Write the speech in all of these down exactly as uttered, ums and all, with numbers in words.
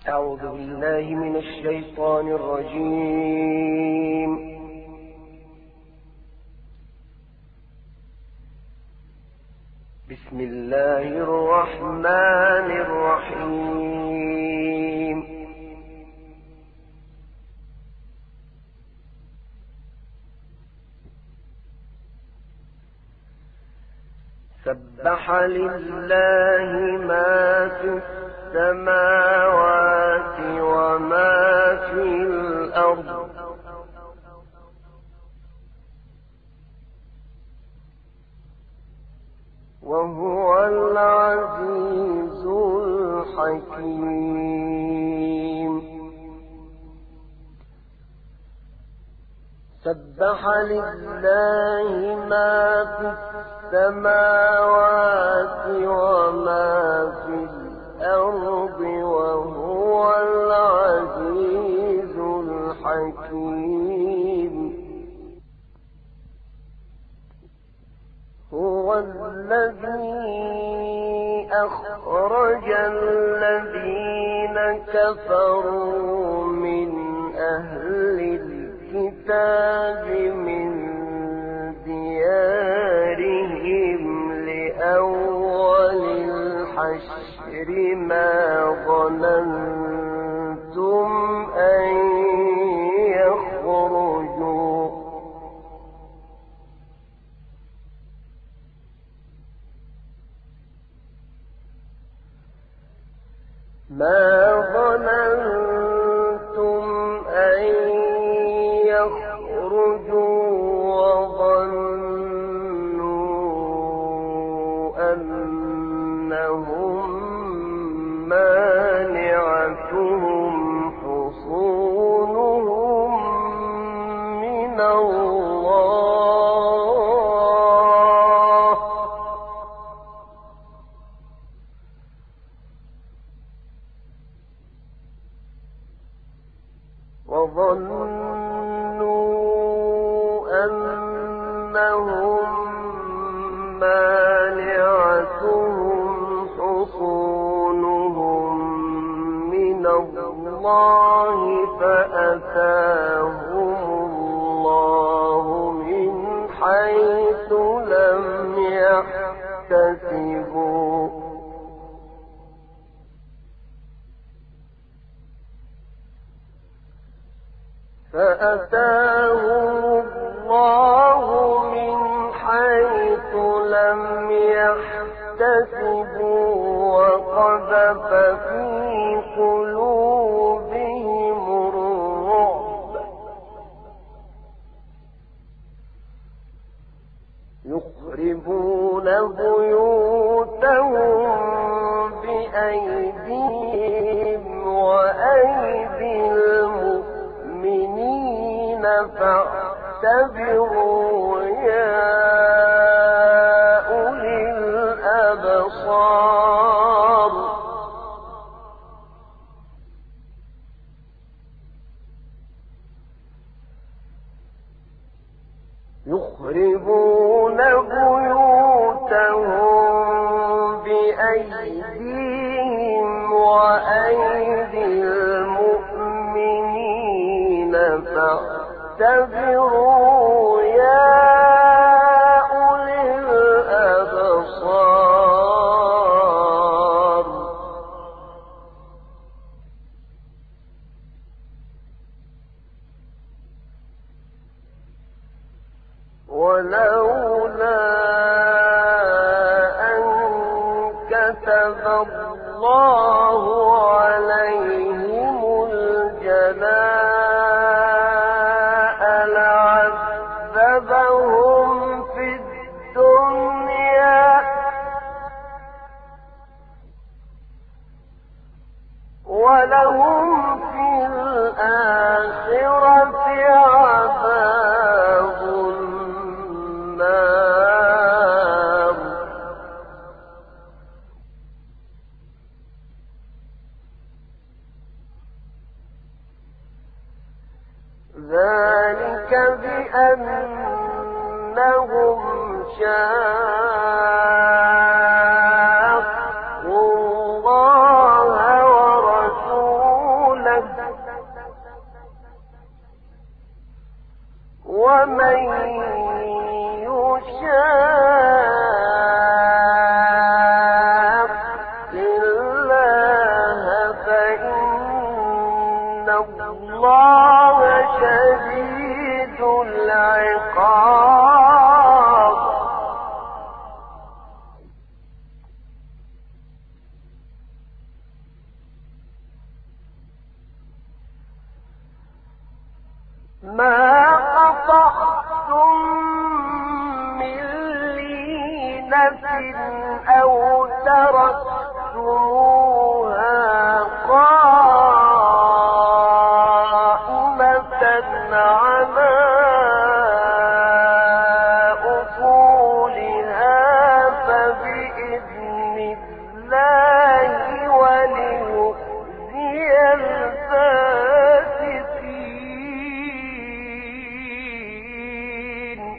أعوذ بالله من الشيطان الرجيم. بسم الله الرحمن الرحيم. سبح لله ما في السماوات وما في الأرض وهو العزيز الحكيم. سبح لله ما في السماوات وما في الأرض وهو العزيز الحكيم. هو الذي أخرج الذين كفروا من أهل الكتاب من ديارهم لأول الحشر ما ظننتم أن يخرجوا ما ظننتم أن يخرجوا وظنوا أنهم مانعتهم حصونهم من الله وظنوا أنهم مانعتهم حصونهم من الله فأتاهم الله من حيث لم يحتسبوا فأتاهم الله من حيث لم يحتسبوا وقذف في قلوبهم الرعب يخربون بيوتهم بأيديهم وأيدي المؤمنين فاعتبروا يا أولي الأبصار. يخربون بيوتهم بأيديهم وأيدي المؤمنين فاعتبروا يا أولي الأبصار. ولولا أن كتب الله عليهم الجلاء لعذبهم في الدنيا ولهم في الآخرة عذاب النار. ذلك بأنهم شاقوا الله ورسوله ومن يشاق الله فإن الله شديد العقاب. ما قطعتم من لينة أو تركتموها قائمة على أصولها فبإذن الله وليخزي الفاسقين.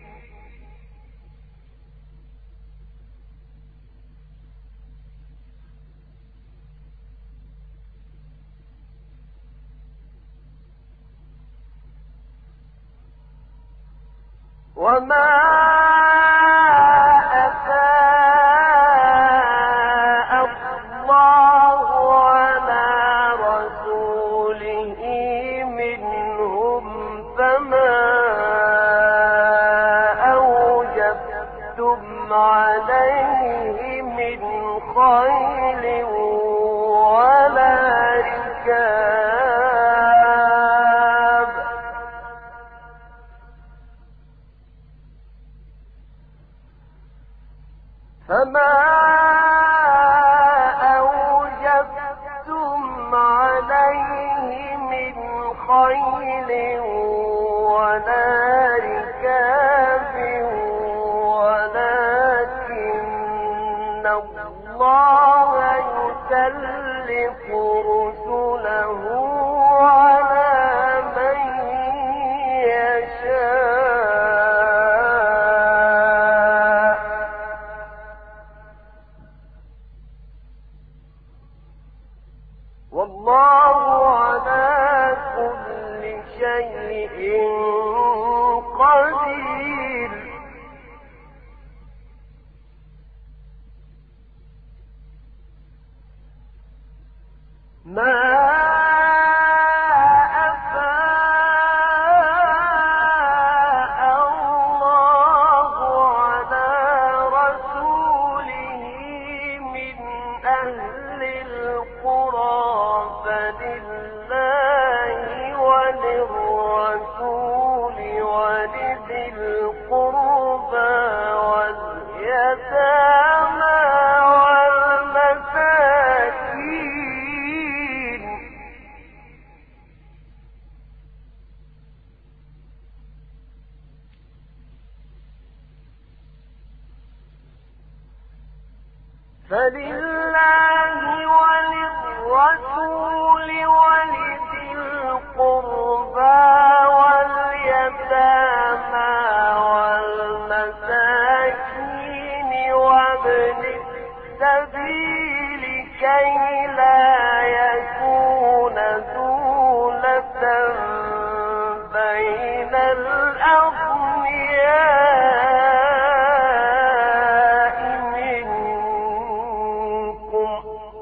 وما أفاء الله على رسوله منهم فما أوجفتم عليه من خيل ولا ركاب فما أوجفتم عليه من خيل ولا ركاب ولكن الله يسلط رسله على من يشاء والله على كل شيء قدير. ما أفاء الله على رسوله من أهل القرى فلله وللرسول ولذي القربى واليتامى والمساكين فلله وللرسول ولذي القربى واليتامى والمساكين وابن السبيل كي لا يكون دولة بين الأغنياء منكم.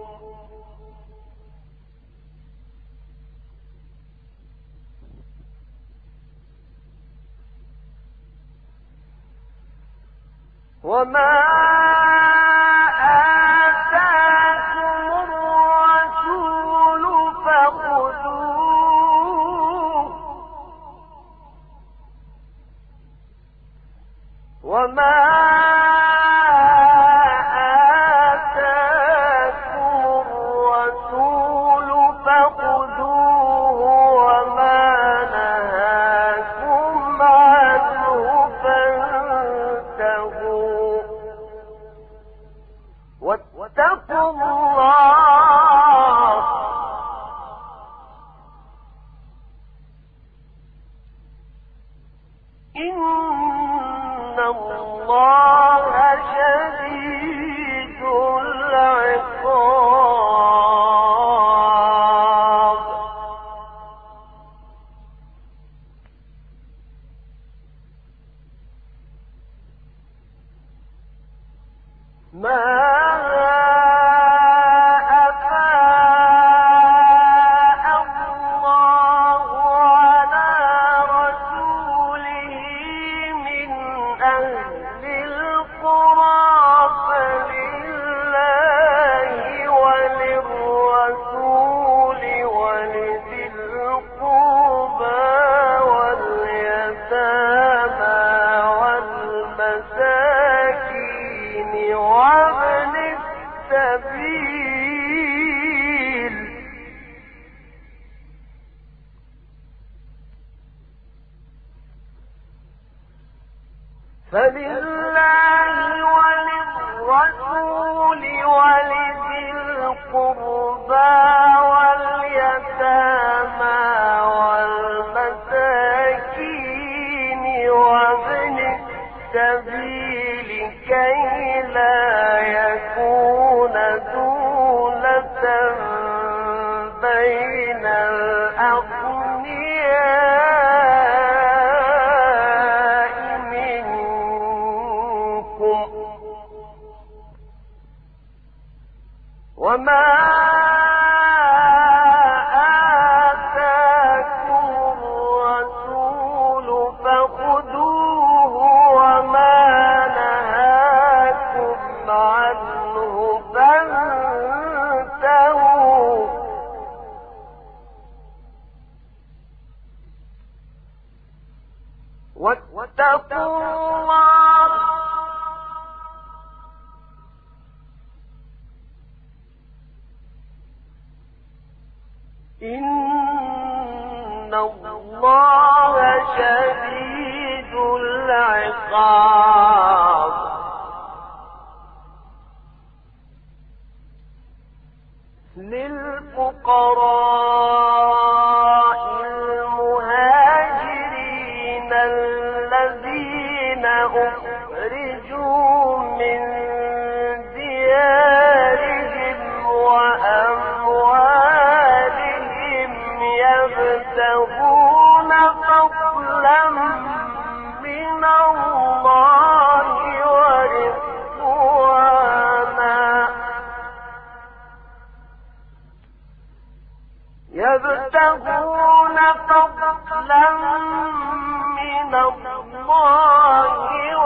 وما آتاكم الرسول فخذوه وما آتاكم الرسول فخذوه وما نهاكم عنه فانتهوا فلله وللرسول ولذي القربى واليتامى والمساكين وابن السبيل كي لا يكون دولة بين الأغنياء منكم وما واتقوا الله إن الله شديد العقاب للفقراء المهاجرين الذين أخرجوا من ديارهم وأموالهم يبتغون فضلا من الله ورضوانا يبتغون فضلا من الله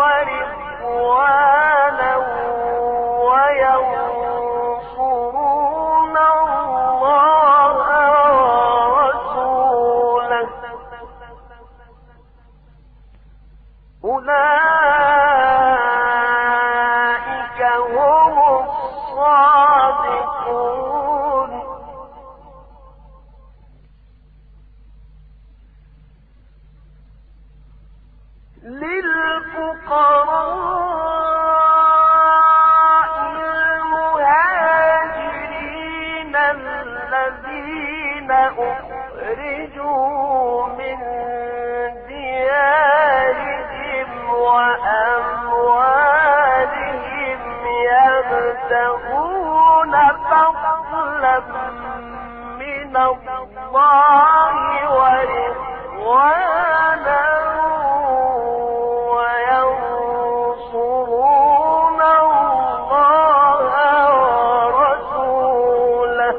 ورضوانا وينصرون الله ورسوله أولئك هم الصادقون للفقراء المهاجرين الذين أخرجوا من ديارهم وأموالهم يبتغون فضلا من الله ورضوانا وينصرون الله ورسوله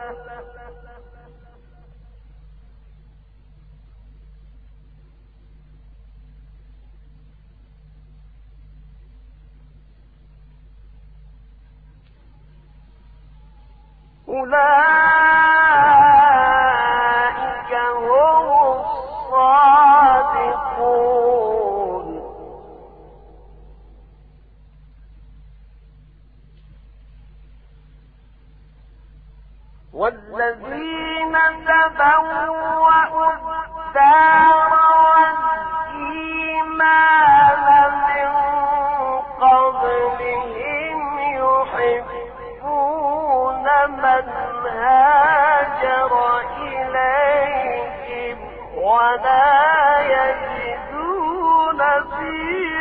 أولئك هم الصادقون والذين تبوأوا الدار والإيمان من قبلهم يحبون من هاجر إليهم ولا يجدون في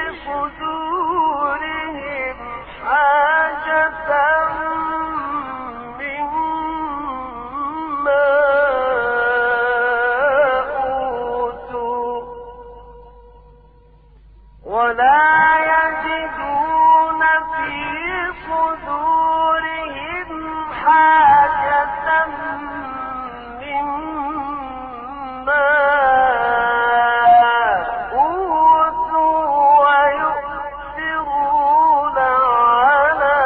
صدورهم حاجة مما أوتوا ولا يجدون في صدورهم حاجة مما أوتوا ويؤثرون على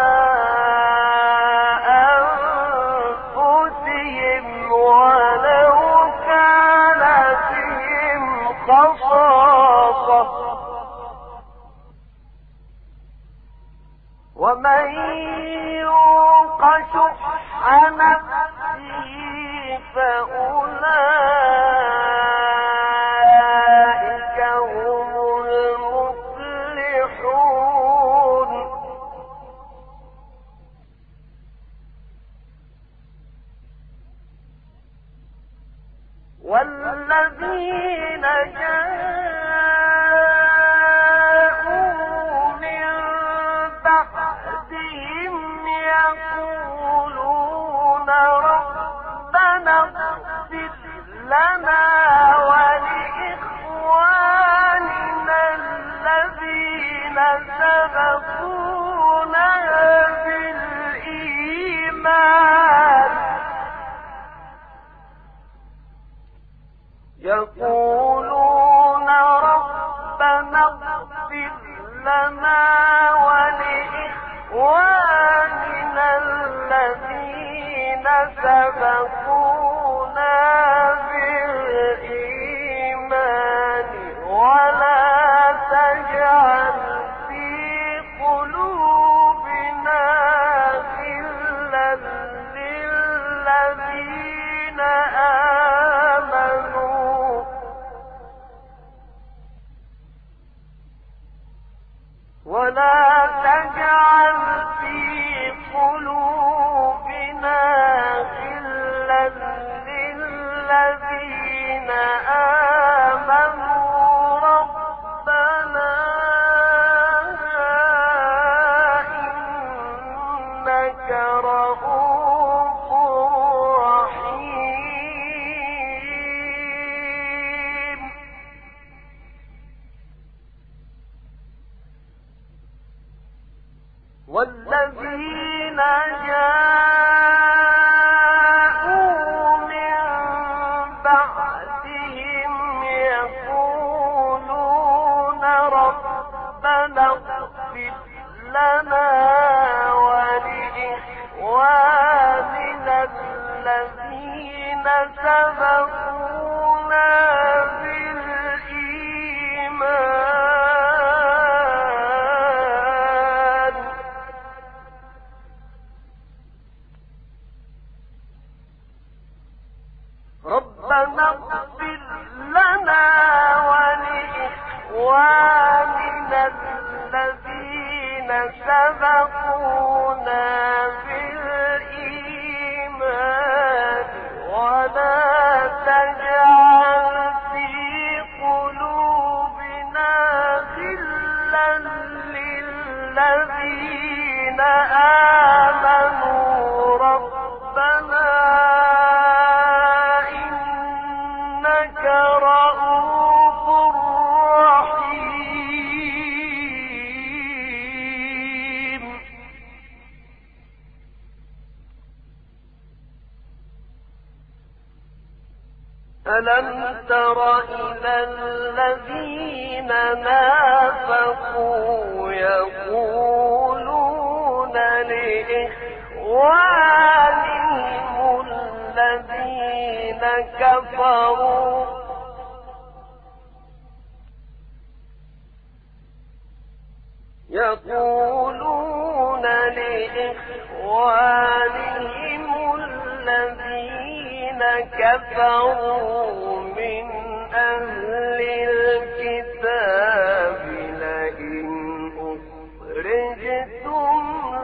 أنفسهم ولو كان بهم خصاصة ومن يوق شح نفسه فأولئك هم المفلحون والذين جاءوا من بعدهم يقولون ربنا اغفر لنا ولإخواننا الذين سبقونا بالإيمان يقولون ربنا اغفر لنا ولإخواننا الذين سبقونا بالإيمان ولا تجعل في قلوبنا غلا للذين آمنوا ولا تجعل في قلوبنا غلا للذين آمنوا ربنا إنك رؤوف رحيم والذين جاءوا من بعدهم يقولون ربنا اغفر لنا ولإخواننا الذين سبقونا بالإيمان ربنا اغفر لنا ولإخواننا الذين سبقونا بالإيمان ولا تجعل في قلوبنا غلا للذين آمنوا ربنا إنك رؤوف رحيم ألم تر إلى الذين نافقوا يقولون لإخوانهم الذين كفروا يقولون لإخوانهم الذين كفروا من أهل الكتاب لئن أخرجتم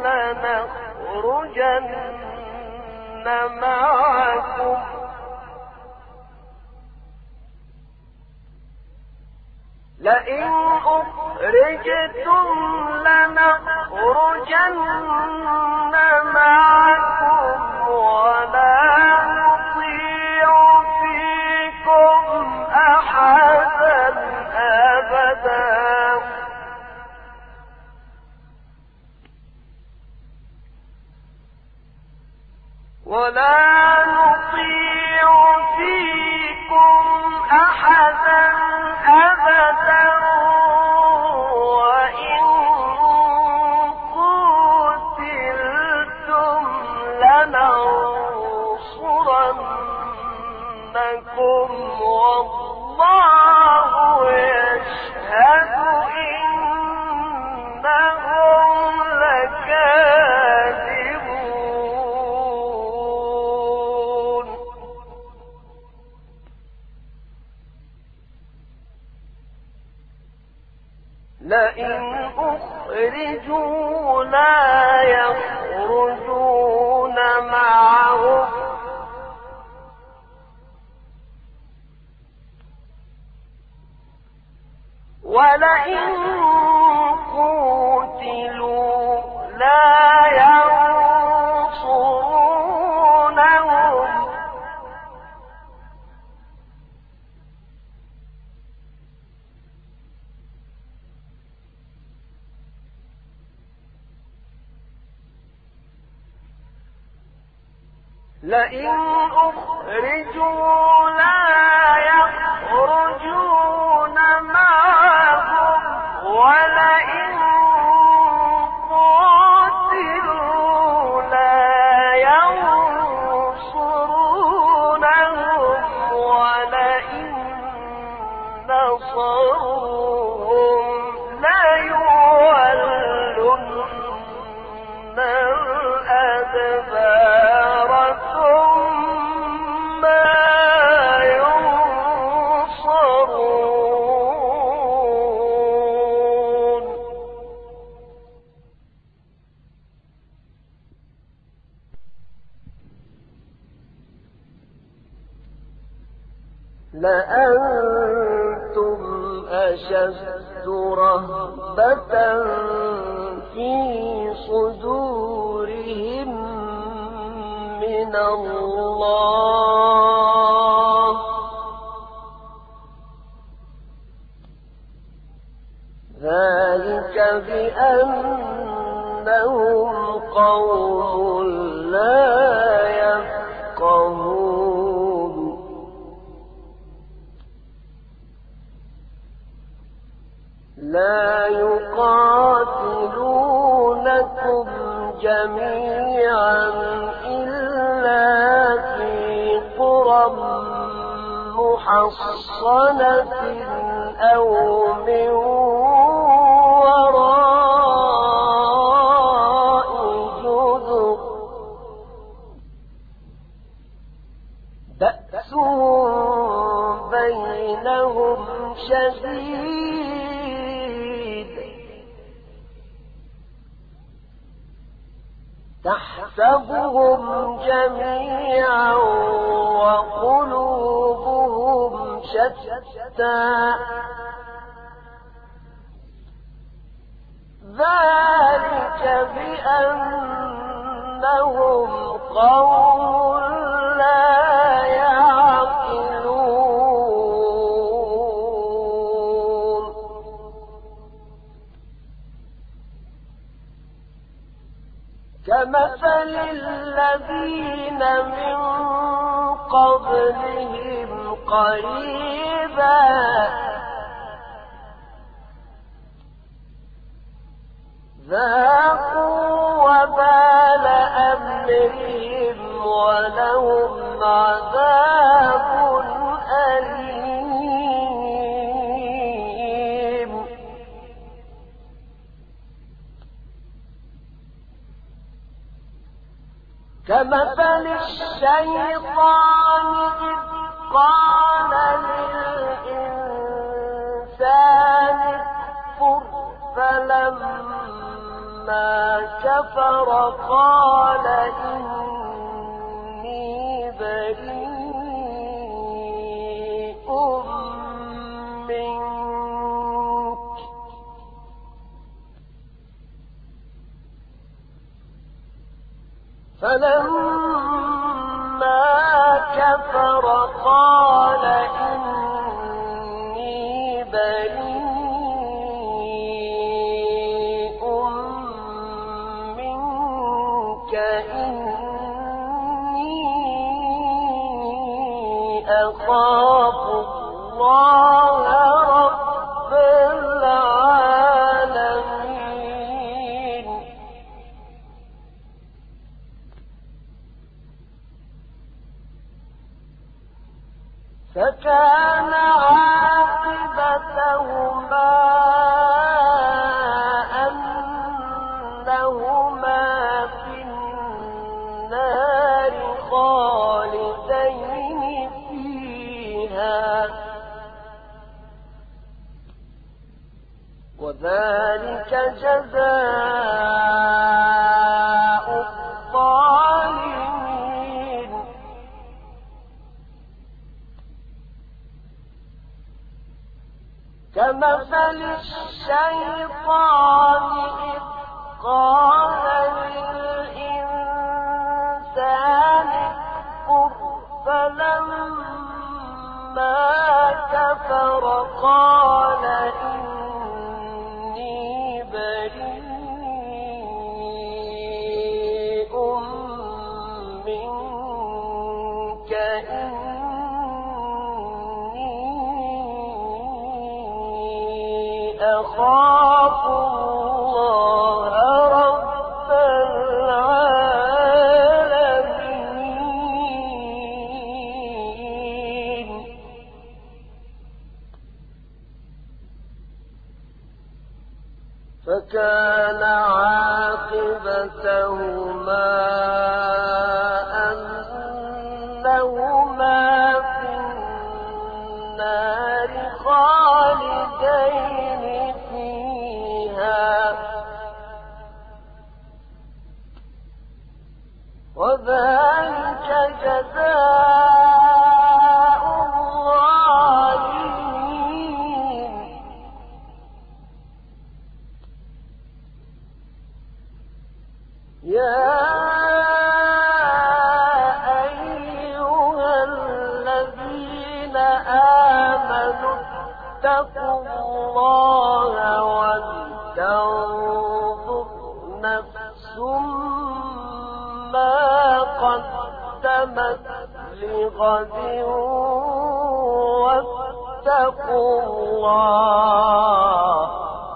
لنخرجن معكم لئن أخرجتم لنخرجن معكم ولا نطيع فيكم أحدا أبدا ولا نطيع فيكم أحدا أبدا وإن قتلتم لننصرنكم والله يشهد إنهم لكاذبون لئن أخرجوا لا يخرجون معهم ولئن قوتلوا لا ينصرونهم لئن أخرجوا لا يخرجون معهم ولئن قاتلوا لا ينصرونهم ولئن نصروهم ليولن الأدبار ثم ينصرون لأنتم أشد رهبة في صدورهم من الله ذلك بأنهم قوم لا يفقهون لا يقاتلونكم جميعا إلا في قرى محصنة أو من وراء جدر بأسهم بينهم شديد تحسبهم جميعا وقلوبهم شتى ذلك بأنهم قوم لا يعقلون كمثل الذين من قبلهم قريبا ذاقوا وبال أمرهم ولهم عذاب أليم كمثل الشيطان إذ قال للإنسان اكفر فلما كفر قال إني بريء منك فلما كفر قال إني بريء منك إني أخاف الله رب العالمين فكان عاقبتهما أنهما في النار خالدين فيها وذلك جزاء الظالمين كمثل الشيطان إذ قال للإنسان اكفر فلما كفر قال إني بريء منك إني أخاف الله رب العالمين. فكان عاقبتهما أنهما في النار خالدين فيها وذلك جزاء الظالمين. يا أيها الذين آمنوا اتقوا الله ولتنظر نفس ما قدمت لغد واتقوا الله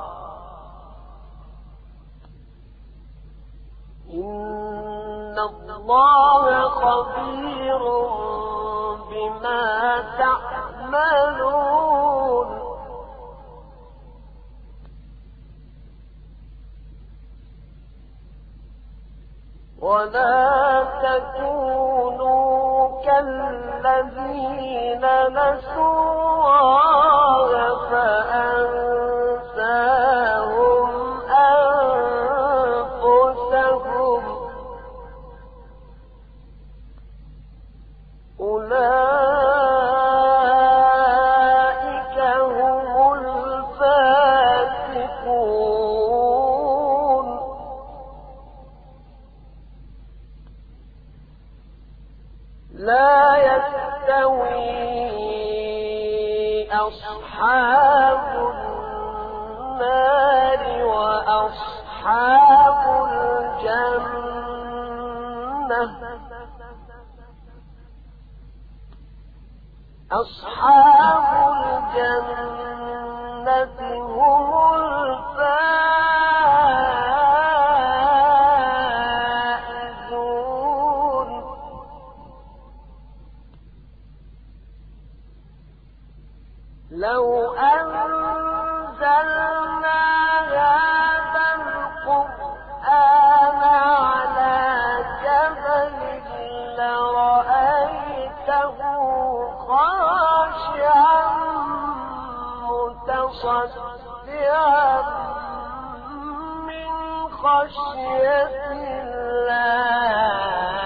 إن الله خبير بما تعملون. ولا تكونوا كالذين نسوا الله فأنساهم أنفسهم أولئك هم الفاسقون. لا يستوي أصحاب النار وأصحاب الجنة أصحاب الجنة هم الفائزون. لو أنزلنا هذا القرآن على جبل لرأيته خاشعا متصدعا من خشية الله.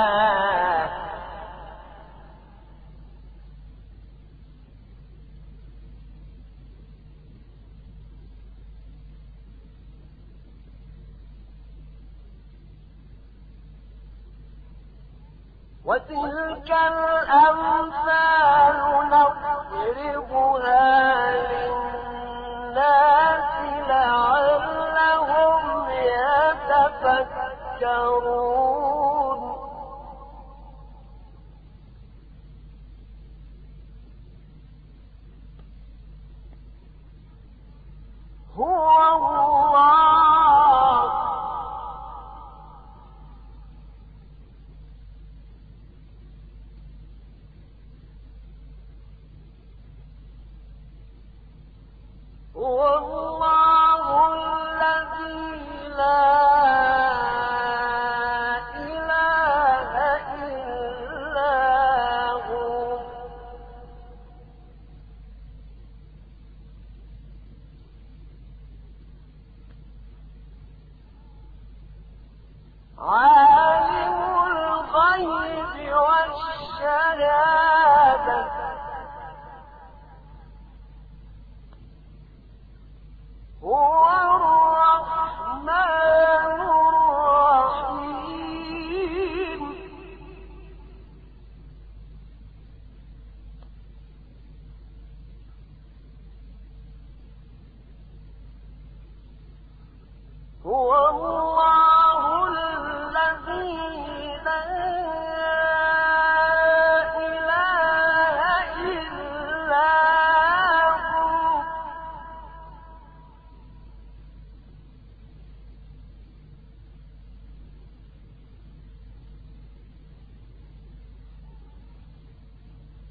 وتلك الأمثال نضربها للناس لعلهم يتفكرون. هو الله هو الله الذي لا إله إلا هو عالم الغيب والشهادة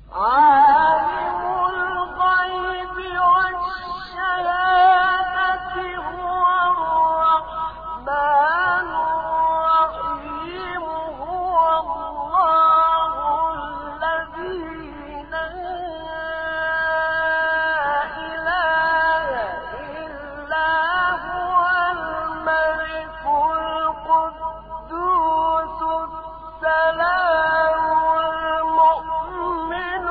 عالم الغيب والشهادة هو الرحمن الرحيم هو الله الذي لا إله إلا هو الملك القدوس السلام المؤمن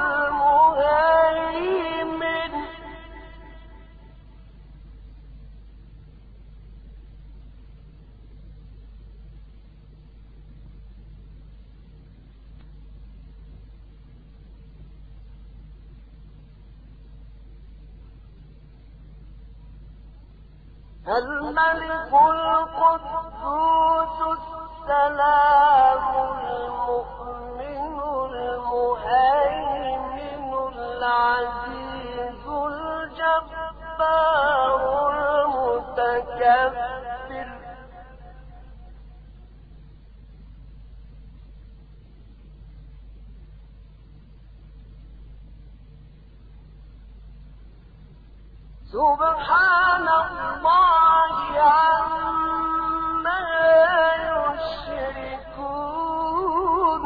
المهيمن الملك القدوس السلام المؤمن المهيمن العزيز الجبار المتكبر سبحان الله عما يشركون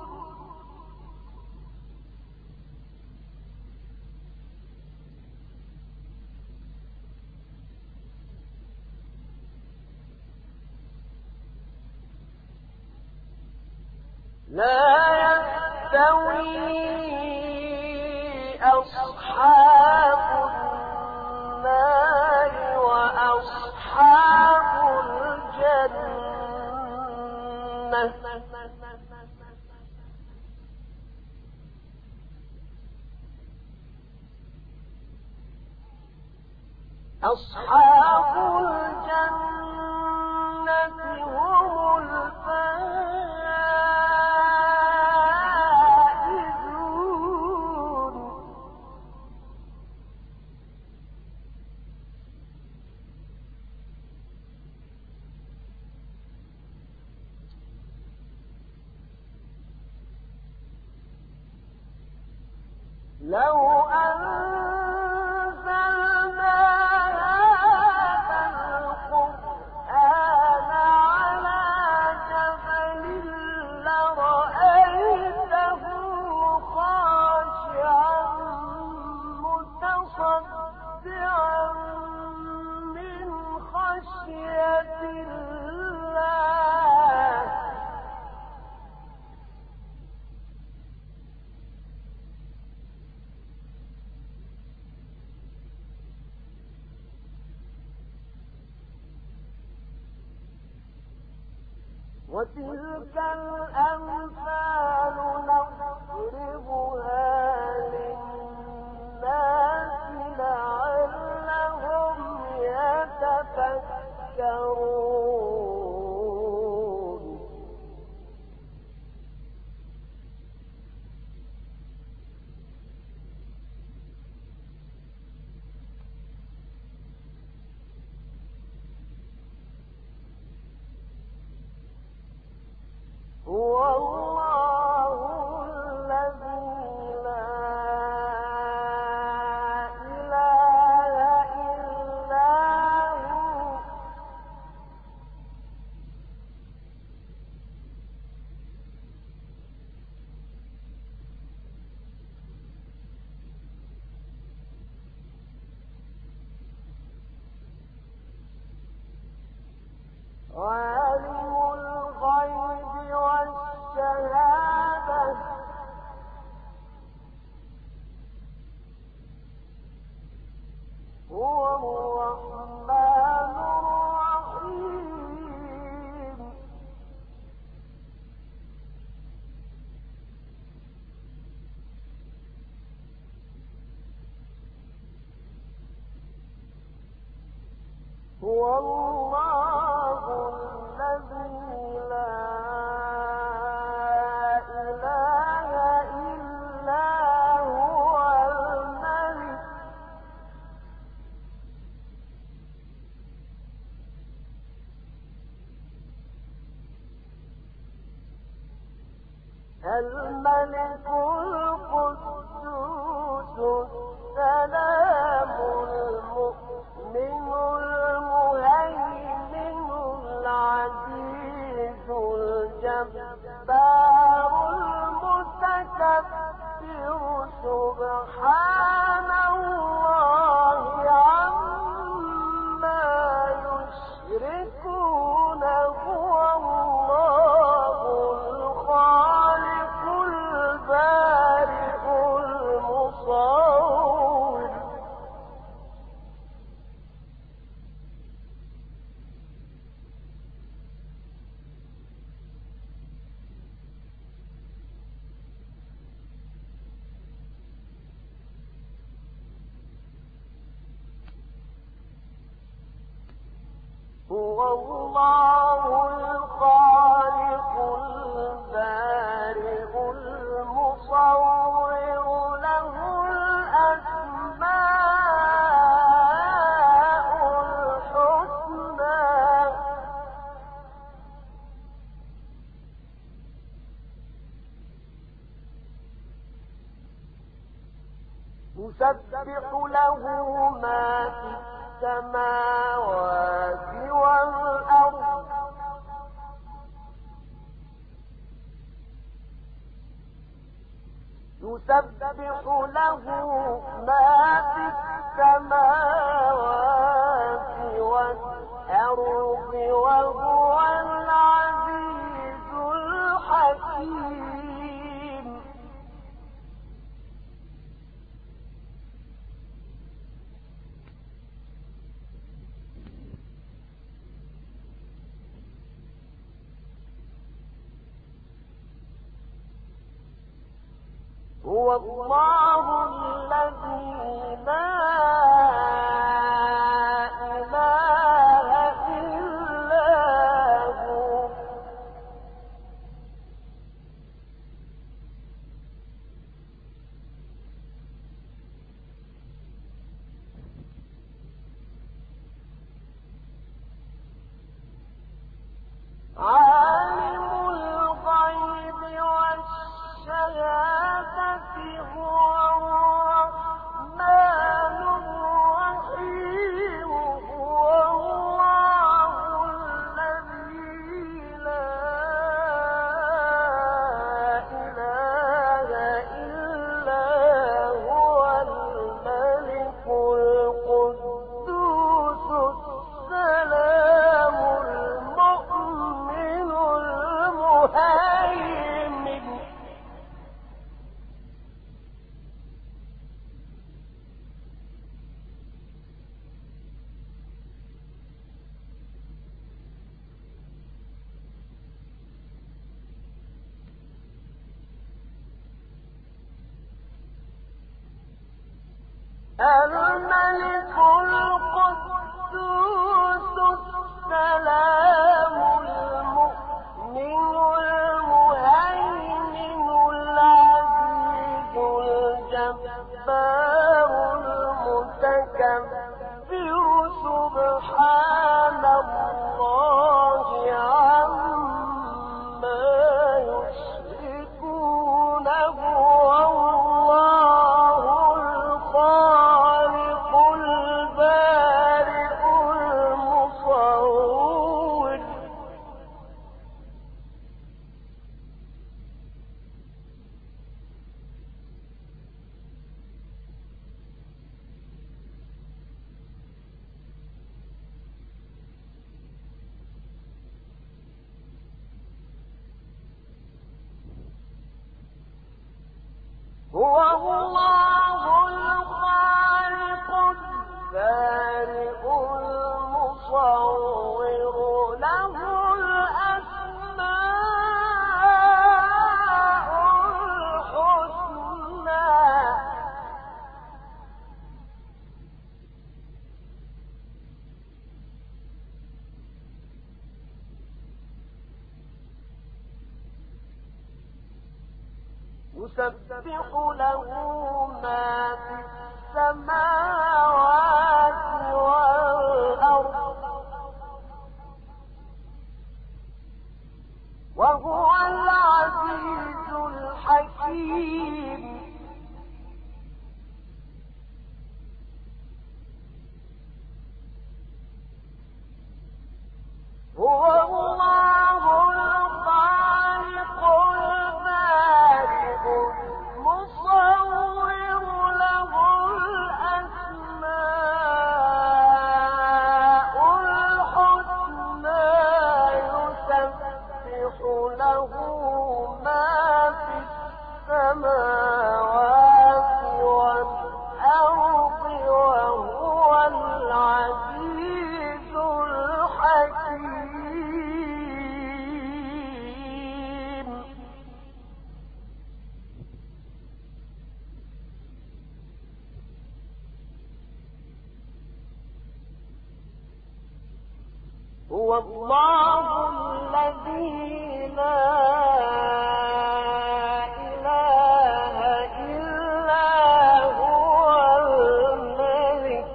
لا يستوي أصحاب النار وأصحاب الجنة أصحاب الجنة هم الفائزون لو أنزلنا هذا القرآن على جبل لرأيته خاشعا متصدعا من خشية الله وتلك الأمثال نضربها للناس لعلهم يتفكرون هو الله الذي لا إله إلا هو عالم الغيب والشهادة هو الرحمن الرحيم هو الله الذي لا إله إلا هو الملك الملك القدوس سبحان الله عما يشركون هو الله الخالق البارئ المصور هو الله الخالق البارئ المصور له الأسماء الحسنى يسبح له ما في السماوات والأرض يسبح له ما في السماوات والأرض وهو العزيز الحكيم هو الله الذي لا إله إلا هو عالم الغيب والشهادة هو الرحمن الرحيم هو الله الذي لا إله إلا هو الملك القدوس السلام المؤمن المهيمن الملك القدوس السلام المؤمن المهيمن العزيز الجبار المتكبر سبحان الله عما يشركون هو الله الخالق البارئ المصور هو الله الخالق البارئ المصور له الأسماء الحسنى يسبح له ما في السماوات والأرض وهو العزيز الحكيم هو الله الخالق البارئ المصور هو الله الذي لا إله إلا هو الملك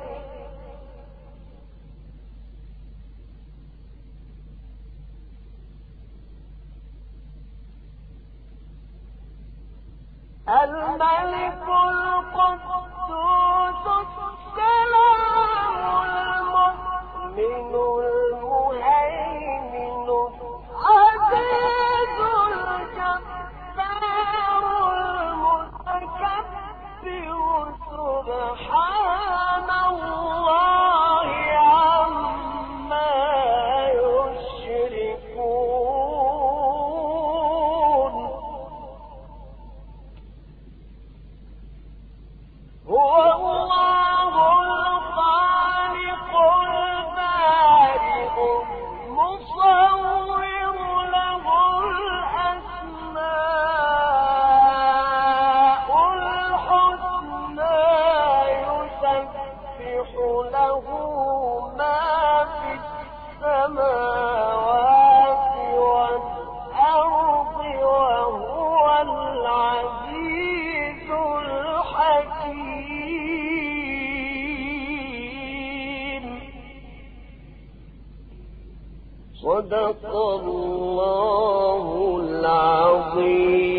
الملك القدوس السلام المؤمن المهيمن العزيز الجبار المتكبر سبحان الله عما يشركون هو الله الخالق البارئ المصور له الأسماء الحسنى يسبح له ما في السماوات والأرض وهو العزيز الحكيم صدق الله العظيم.